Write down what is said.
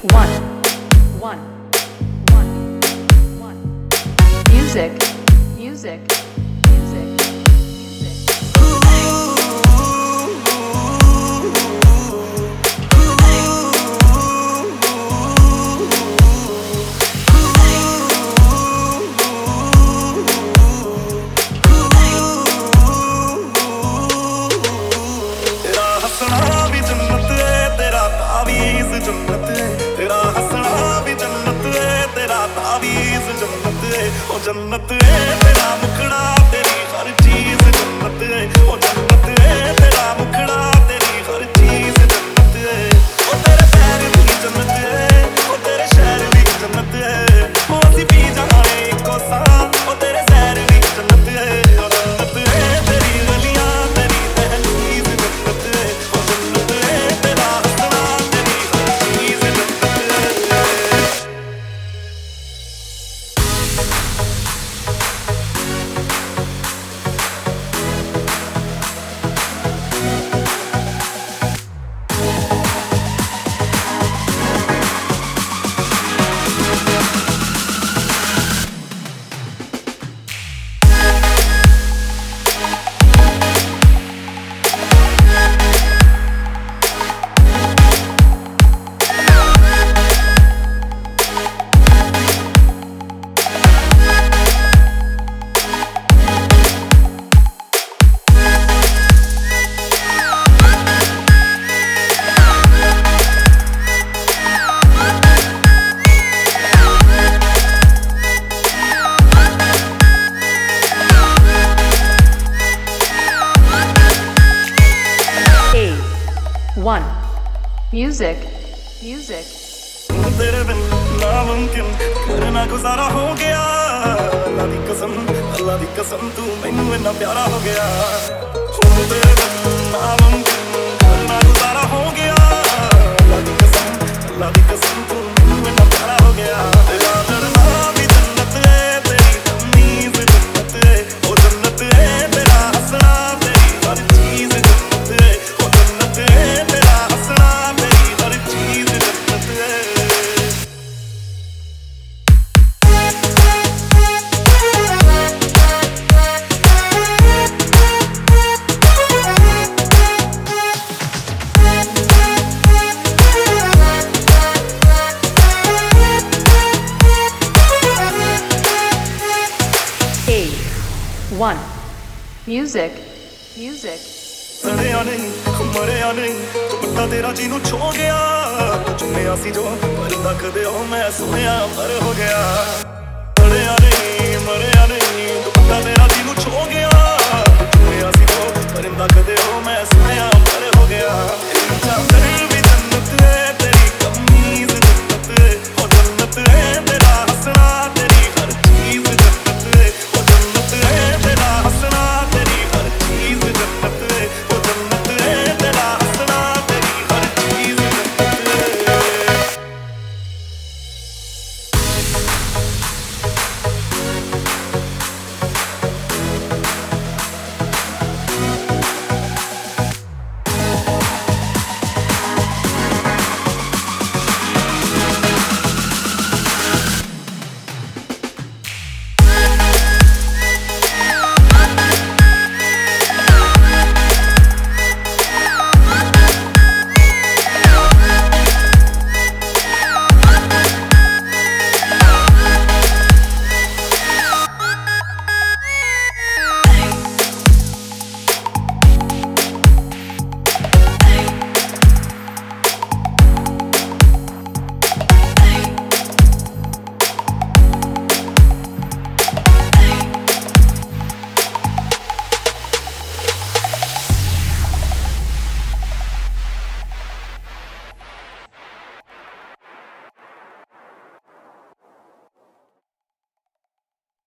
one, one, one, one. Music, music, music, music. जन्नत है तेरा मुखड़ा तेरी हर चीज जन्नत है ओ जन्नत है तेरा मुखड़ा तेरी हर चीज जन्नत है ओ तेरे पैर भी जन्नत है ओ तेरे शहर भी जन्नत है ओ असी भी जाने को सा ओ तेरे शहर भी जन्नत है ओ जन्नत है तेरी गलियां तेरी दहलीज जन्नत है ओ जन्नत है तेरा हंसना तेरी हर चीज जन्नत है One. Music, music. तेरे बिन नामुमकिन करना गुजारा हो गया अल्लाह दी कसम तू मैनू इन्ना प्यारा हो गया तेरे बिन नामुमकिन करना गुजारा हो गया अल्लाह दी कसम तू मैनू इन्ना प्यारा हो गया तेरा डरना भी जन्नत है तेरी तमीज़ जन्नत है ओ जन्नत है तेरा हंसना तेरी हर चीज जन्नत है ओ जन्नत है तेरा हंसना तेरी हर चीज जन्नत है One. Music, music. सड़िया नहीं मरिया नहीं दुपट्टा तेरा जीनू छो गया चुनिया सी जो पर तक दे मैं सुनिया पर हो गया